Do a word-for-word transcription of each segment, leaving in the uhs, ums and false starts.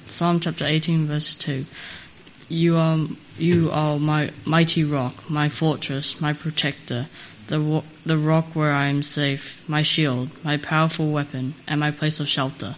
Psalm chapter eighteen, verse two. You are you are my mighty rock, my fortress, my protector, the the rock where I am safe, my shield, my powerful weapon, and my place of shelter.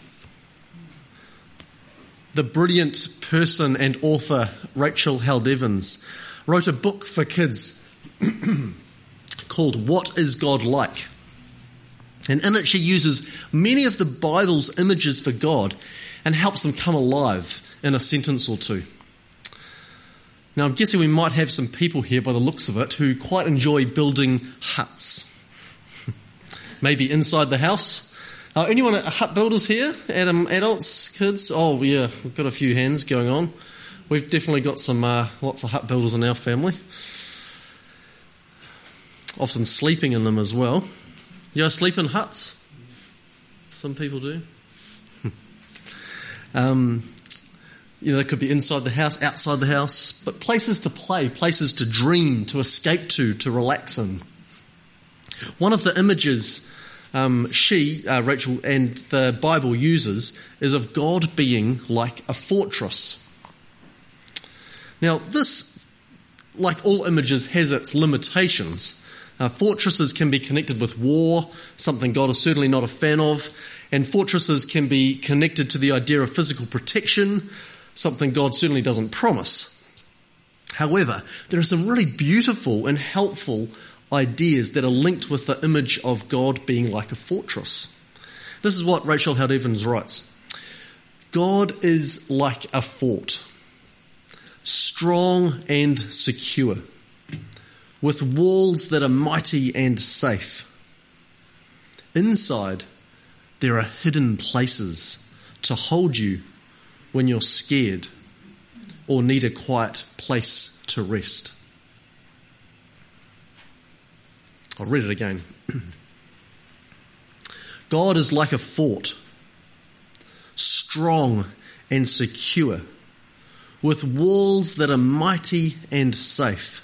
The brilliant person and author Rachel Held Evans wrote a book for kids called What is God Like? And in it she uses many of the Bible's images for God and helps them come alive in a sentence or two. Now I'm guessing we might have some people here by the looks of it who quite enjoy building huts. Maybe inside the house. Uh, anyone hut builders here? Adam, adults, kids? Oh yeah, we've got a few hands going on. We've definitely got some uh, lots of hut builders in our family. Often sleeping in them as well. You guys sleep in huts? Some people do. um, you know, they could be inside the house, outside the house, but places to play, places to dream, to escape to, to relax in. One of the images um, she, uh, Rachel, and the Bible uses is of God being like a fortress. Now, this, like all images, has its limitations. Uh, fortresses can be connected with war, something God is certainly not a fan of, and fortresses can be connected to the idea of physical protection, something God certainly doesn't promise. However, there are some really beautiful and helpful ideas that are linked with the image of God being like a fortress. This is what Rachel Held Evans writes. God is like a fort, strong and secure, with walls that are mighty and safe. Inside, there are hidden places to hold you when you're scared or need a quiet place to rest. I'll read it again. God is like a fort, strong and secure, with walls that are mighty and safe.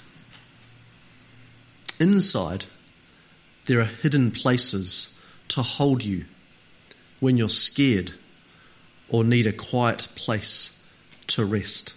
Inside, there are hidden places to hold you when you're scared or need a quiet place to rest.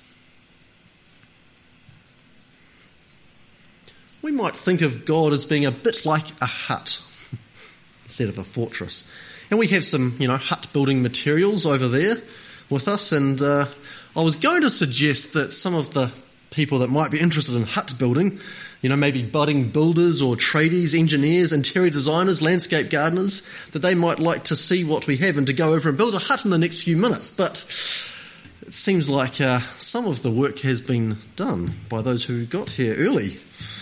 We might think of God as being a bit like a hut instead of a fortress. And we have some, you know, hut building materials over there with us. And uh, I was going to suggest that some of the people that might be interested in hut building, you know, maybe budding builders or tradies, engineers, interior designers, landscape gardeners, that they might like to see what we have and to go over and build a hut in the next few minutes. But it seems like uh, some of the work has been done by those who got here early.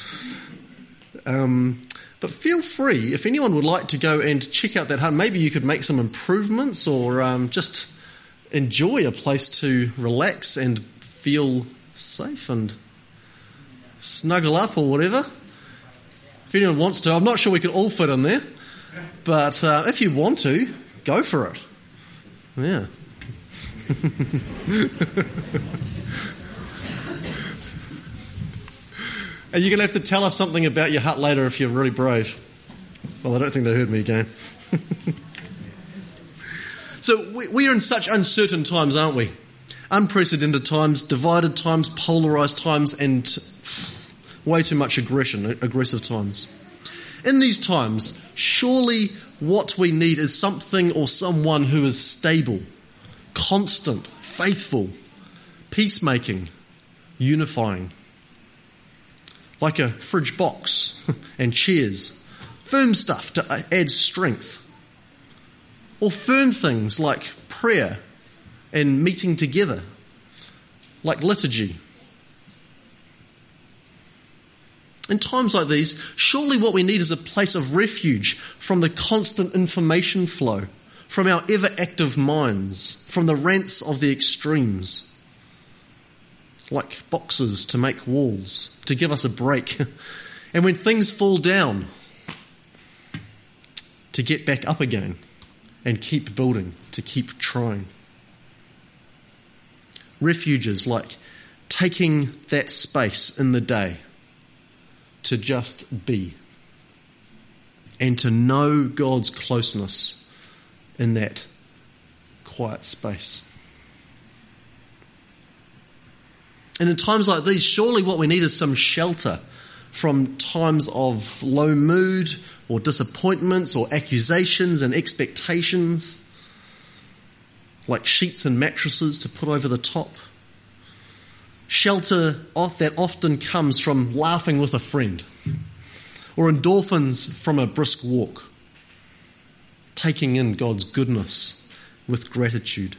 Um, but feel free, if anyone would like to go and check out that hut, maybe you could make some improvements or um, just enjoy a place to relax and feel safe and snuggle up or whatever. If anyone wants to, I'm not sure we could all fit in there, but uh, if you want to, go for it. Yeah. And you're going to have to tell us something about your hut later if you're really brave. Well, I don't think they heard me again. So we, we are in such uncertain times, aren't we? Unprecedented times, divided times, polarised times, and way too much aggression, aggressive times. In these times, surely what we need is something or someone who is stable, constant, faithful, peacemaking, unifying. Like a fridge box and chairs. Firm stuff to add strength. Or firm things like prayer and meeting together. Like liturgy. In times like these, surely what we need is a place of refuge from the constant information flow, from our ever-active minds, from the rants of the extremes. Like boxes to make walls, to give us a break. And when things fall down, to get back up again and keep building, to keep trying. Refuges like taking that space in the day to just be and to know God's closeness in that quiet space. And in times like these, surely what we need is some shelter from times of low mood or disappointments or accusations and expectations, like sheets and mattresses to put over the top. Shelter that often comes from laughing with a friend, or endorphins from a brisk walk, taking in God's goodness with gratitude.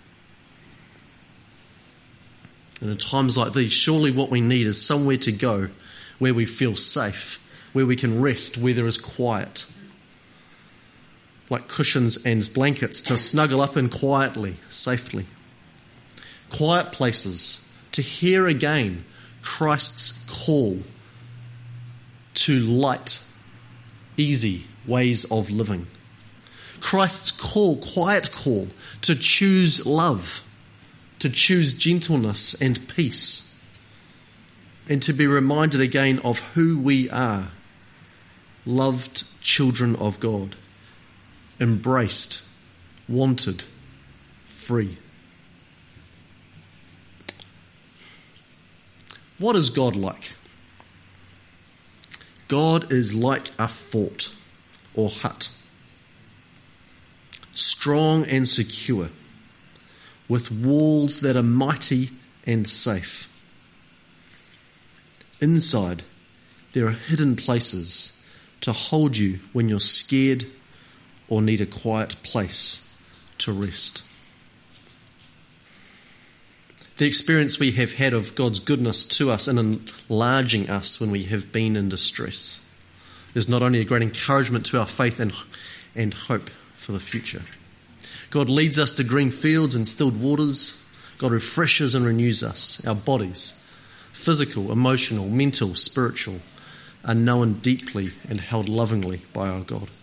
And in times like these, surely what we need is somewhere to go where we feel safe, where we can rest, where there is quiet. Like cushions and blankets to snuggle up in quietly, safely. Quiet places to hear again Christ's call to light, easy ways of living. Christ's call, quiet call, to choose love, to choose gentleness and peace, and to be reminded again of who we are, loved children of God, embraced, wanted, free. What is God like? God is like a fort or hut, strong and secure, with walls that are mighty and safe. Inside, there are hidden places to hold you when you're scared or need a quiet place to rest. The experience we have had of God's goodness to us and enlarging us when we have been in distress is not only a great encouragement to our faith and, and hope for the future. God leads us to green fields and stilled waters. God refreshes and renews us. Our bodies, physical, emotional, mental, spiritual, are known deeply and held lovingly by our God.